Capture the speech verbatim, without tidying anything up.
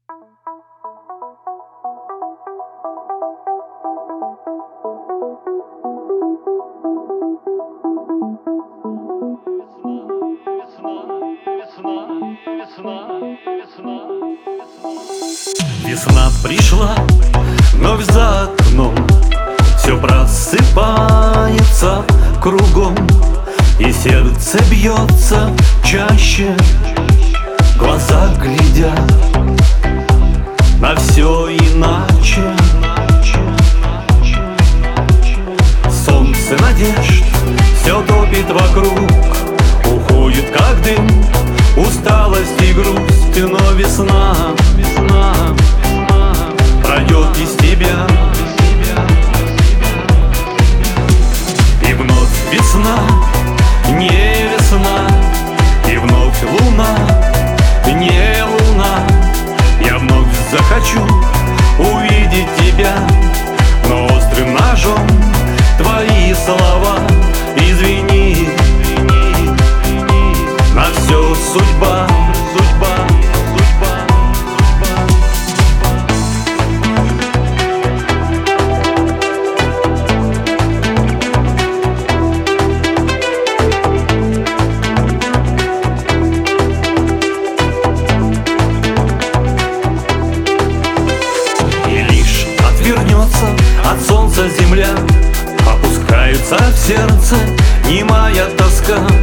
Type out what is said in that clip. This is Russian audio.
Весна пришла, вновь за окном все просыпается кругом, и сердце бьется чаще, глаза глядят на все иначе. Солнце надежд все топит вокруг, уходит как дым усталость и грусть, но весна, весна, весна пройдет без тебя. И вновь весна, не весна, и вновь луна, не луна. Я вновь захочу увидеть тебя, но острым ножом твои слова. Извини, на все судьба, судьба, судьба, и лишь отвернется от солнца земля, опускается в сердце немая тоска.